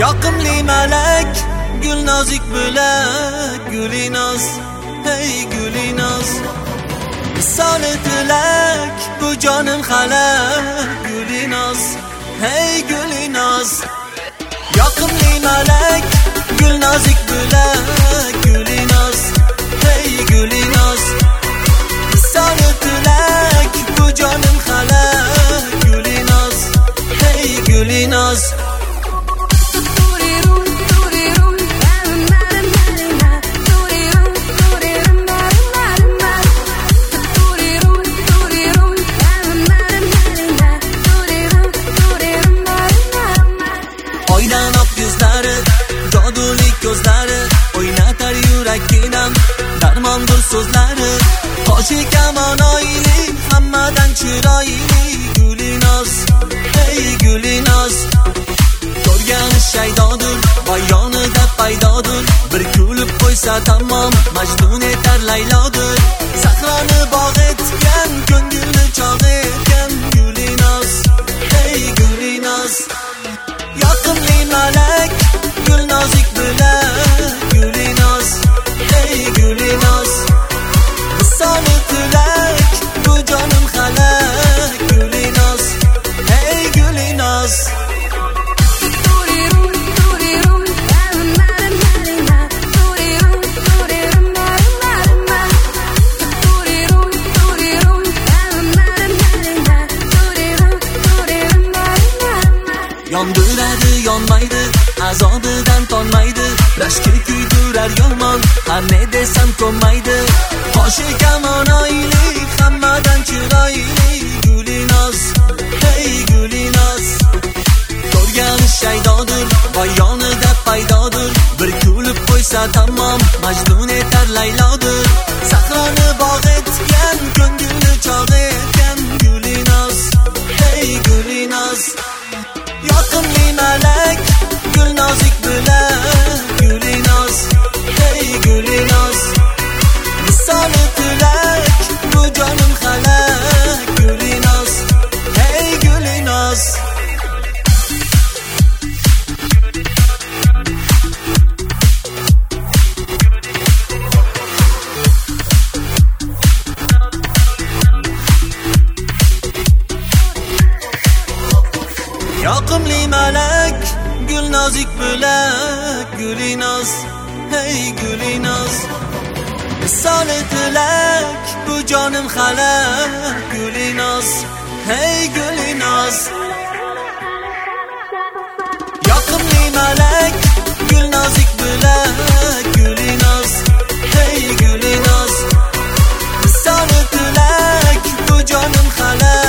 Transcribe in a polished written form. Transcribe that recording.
Yoqimli malak, gul nozik bo'lak, Gulinoz, hey Gulinoz. Misoli tilak, bu jonim xalak, Gulinoz, hey Gulinoz. Yoqimli malak, gul nozik bo'lak, Gulinoz, hey Gulinoz. Misoli tilak, bu jonim xalak, Gulinoz, hey Gulinoz. Jodulik ko'zlari o'ynatar yurakdan, darmondir so'zlari. Qoshi kamon oyli, hammadan chiroyli, Gulinoz, hey Gulinoz. Ko'rgani shaydodir, va yonida paydodir. Bir kulib qo'ysa tamom, majnun etar Laylodir. Sahroni bog' etgan, ko'ngilni chog' etgan, Gulinoz, hey Gulinoz. Yoqimli malak, gul nozik bo'lak, Gulinoz, hey Gulinoz. Misoli tilak, bu jonim xalak, Gulinoz, hey Gulinoz. Yondiradi, yonmaydi, azobidan tonmaydi. Rashki kuydirar yomon, har ne desam ko'nmaydi. Qoshi kamon oyli, hammadan chiroyli, Gulinoz, hey Gulinoz. Ko'rgani shaydodir, va yonida paydodir. Bir kulib qo'ysa tamom, majnun etar Laylodir. Sahroni bog' etgan, ko'ngilni chog' etgan, Gulinoz, hey Gulinoz. Yoqimli malak, gul nozik bo'lak, Gulinoz, hey Gulinoz. Misoli tilak, bu jonim xalak, Gulinoz, hey Gulinoz. Yoqimli malak, gul nozik bo'lak, Gulinoz, hey Gulinoz. Misoli tilak, bu jonim xalak, Gulinoz, hey Gulinoz. Yoqimli malak, gul nozik bo'lak, Gulinoz, hey Gulinoz. Misoli tilak, bu jonim xalak.